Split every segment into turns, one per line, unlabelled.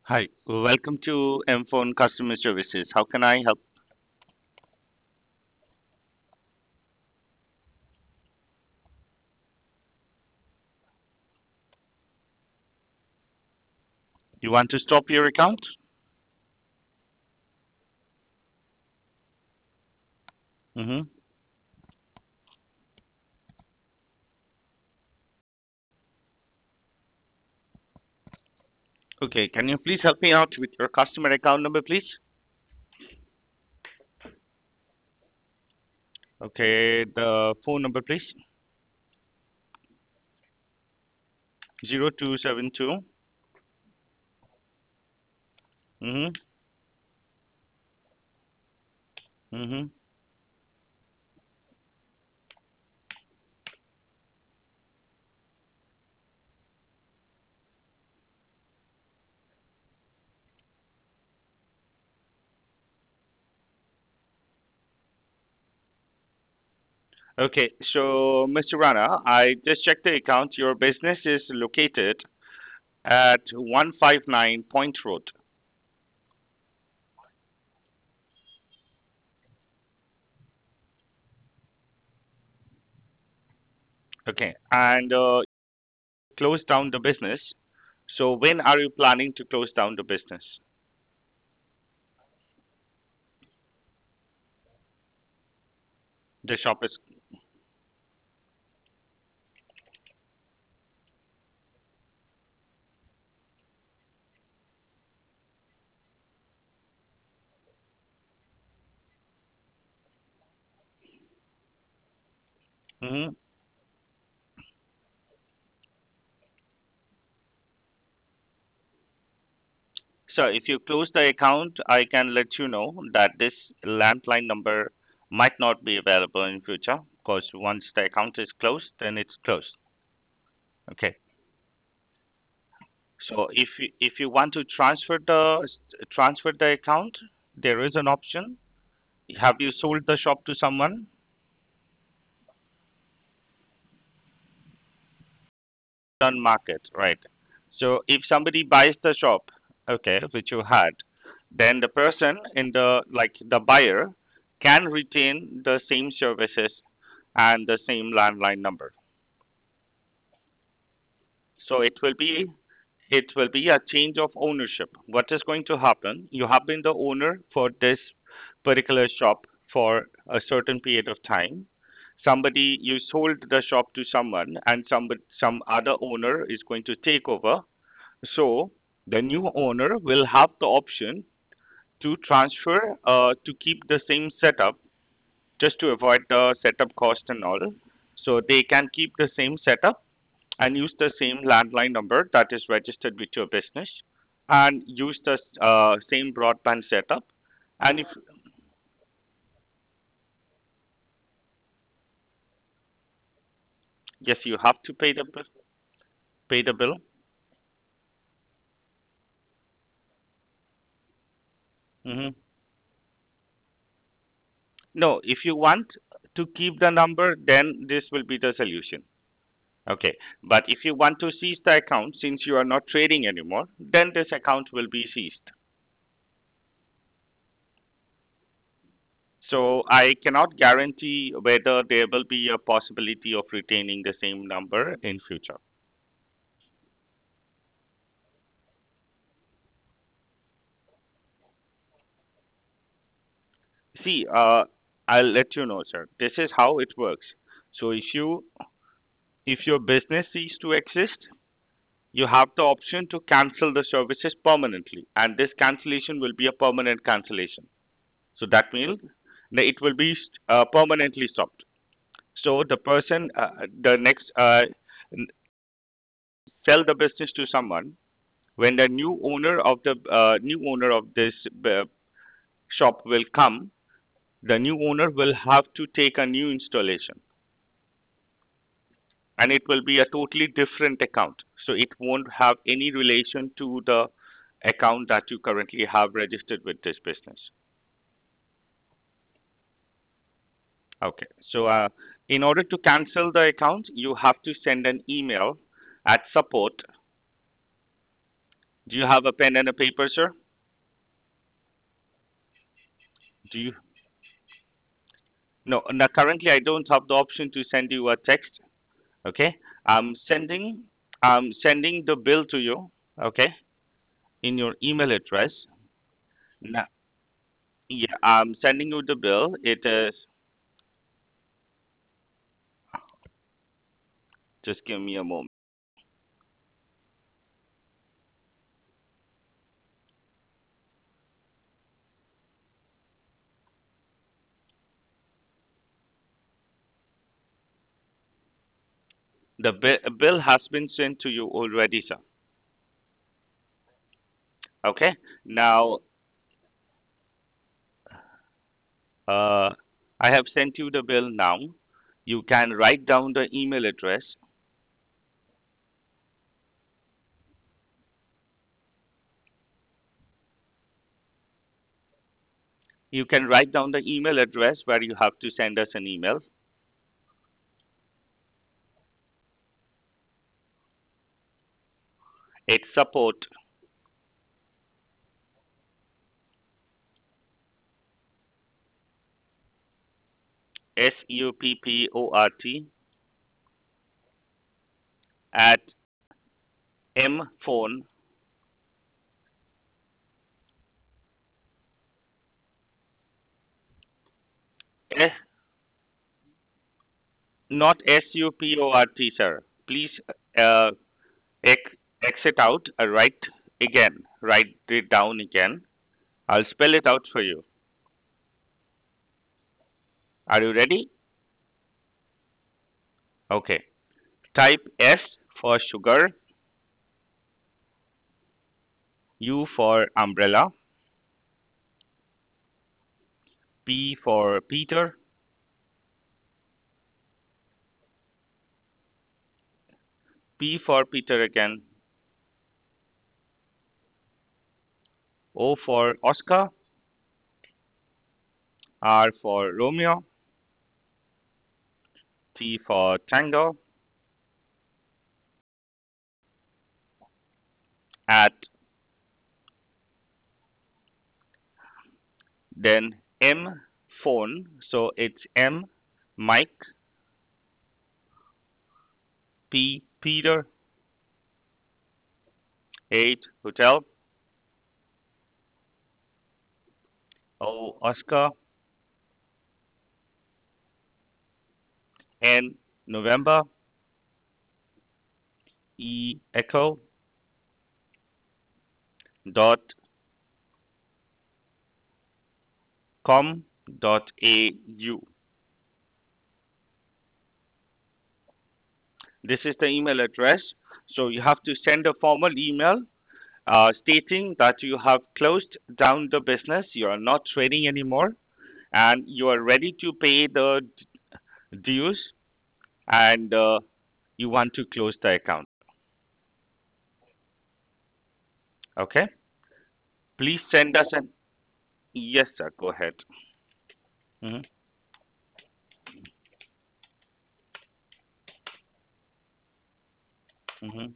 Hi, welcome to M-Phone Customer Services. How can I help? You want to stop your account? Mm-hmm. Okay, can you please help me out with your customer account number, please? Okay, the phone number, please. 0272. Mm-hmm. Mm-hmm. Okay, so Mr. Rana, I just checked the account. Your business is located at 159 Point Road. Okay, and close down the business. So when are you planning to close down the business? The shop is. Mhm. So if you close the account, I can let you know that this landline number might not be available in future because once the account is closed, then it's closed. Okay. So if you want to transfer the account, there is an option. Have you sold the shop to someone? On market, right? So if somebody buys the shop, okay, which you had, then the person in the like the buyer can retain the same services and the same landline number. So it will be a change of ownership. What is going to happen? You have been the owner for this particular shop for a certain period of time. Somebody you sold the shop to someone, and some other owner is going to take over. So the new owner will have the option to transfer to keep the same setup just to avoid the setup cost and all. So they can keep the same setup and use the same landline number that is registered with your business and use the same broadband setup. And if yes, you have to pay the bill. Hmm. No, if you want to keep the number, then this will be the solution. Okay, but if you want to seize the account since you are not trading anymore, then this account will be seized. So I cannot guarantee whether there will be a possibility of retaining the same number in future. See, I'll let you know, sir. This is how it works. So if your business cease to exist, you have the option to cancel the services permanently, and this cancellation will be a permanent cancellation. So that means that it will be permanently stopped. So the person, the next, sell the business to someone. When the new owner of this uh, shop will come, the new owner will have to take a new installation, and it will be a totally different account. So it won't have any relation to the account that you currently have registered with this business. Okay. So in order to cancel the account, you have to send an email at support Do you have a pen and a paper, sir? Do you? No, no, currently I don't have the option to send you a text. Okay, I'm sending I'm sending the bill to you. Okay, in your email address. Now, yeah, I'm sending you the bill. It is. Just give me a moment. The bill has been sent to you already, sir. Okay. Now, uh, I have sent you the bill now. You can write down the email address. You can write down the email address where you have to send us an email. It's support, SUPPORT, at mphone, eh, not SUPORT, sir. Please uh, exit out, write it down again. I'll spell it out for you. Are you ready? Okay. Type S for sugar, U for umbrella, P for Peter, P for Peter again, O for Oscar, R for Romeo, T for Tango, at then M phone, so it's M Mike, P Peter, 8 Hotel, O Oscar, N November, E Echo, dot com dot au. This is the email address. So you have to send a formal email stating that you have closed down the business, you are not trading anymore, and you are ready to pay the dues, and you want to close the account. Okay? Please send us an. Yes, sir. Go ahead. Hmm. Hmm.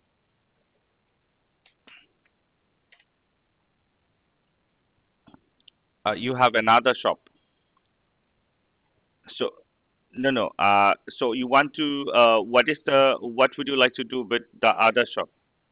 You have another shop. So no, no. So you want to? What would you like to do with the other shop?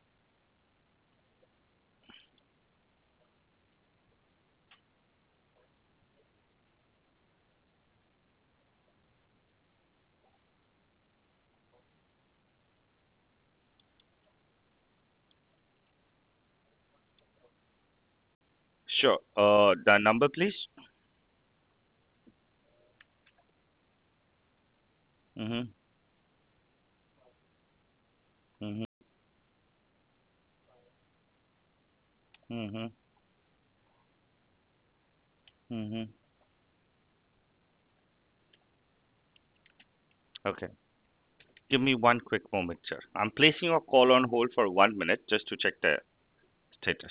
Sure. The number, please. Hmm. Hmm. Hmm. Hmm. Okay. Give me one quick moment, sir. I'm placing a call on hold for 1 minute just to check the status.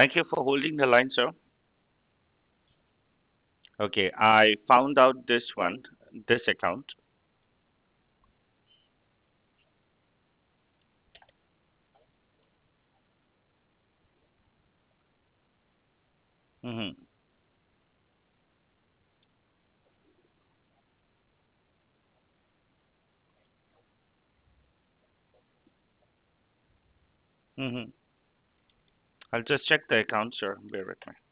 Thank you for holding the line, sir. Okay, I found out this one, this account. Mm-hmm. Mm-hmm. I'll just check the account, sir. Bear with me.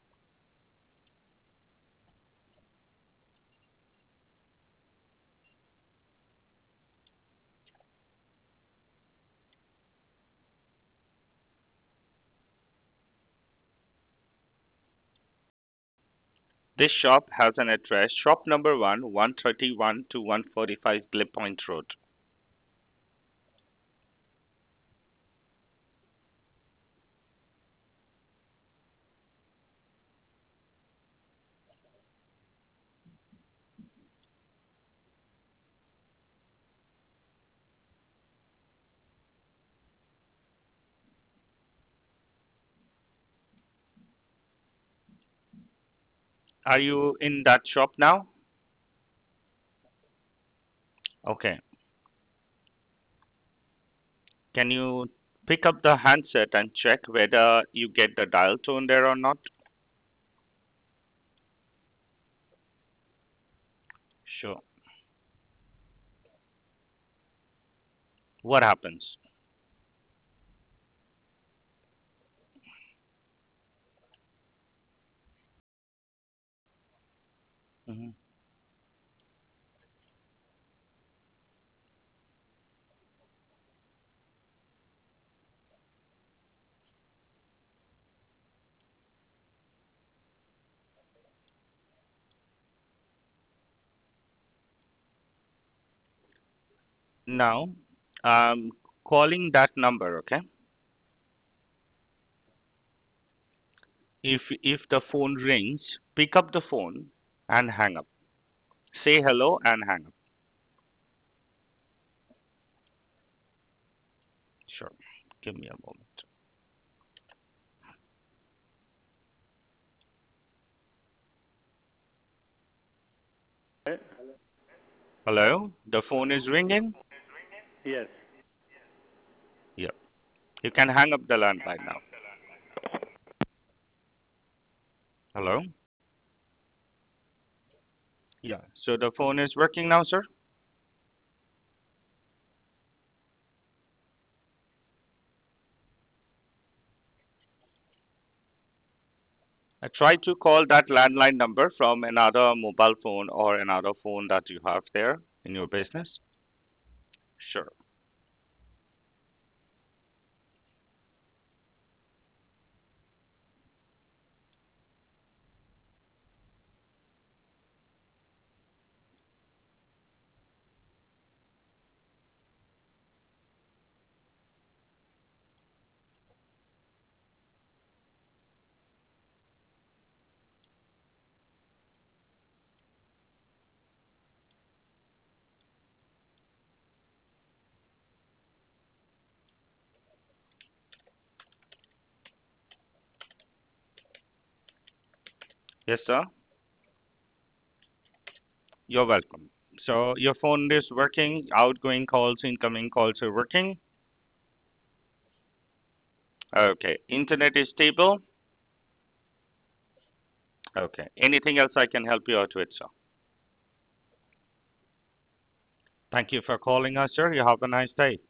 This shop has an address, shop number 1, 131 to 145 Glip Point Road. Are you in that shop now? Okay. Can you pick up the handset and check whether you get the dial tone there or not? Sure. What happens? Mhm. Now, calling that number, okay? If the phone rings, pick up the phone and hang up. Say hello and hang up. Sure. Give me a moment. Hello? The phone is ringing?
Yes.
Yeah. You can hang up the landline now. Hello? Yeah. So the phone is working now, sir? I try to call that landline number from another mobile phone or another phone that you have there in your business. Sure. Yes, sir. You're welcome. So your phone is working, outgoing calls, incoming calls are working. Okay. Internet is stable. Okay. Anything else I can help you out with, sir? Thank you for calling us, sir. You have a nice day.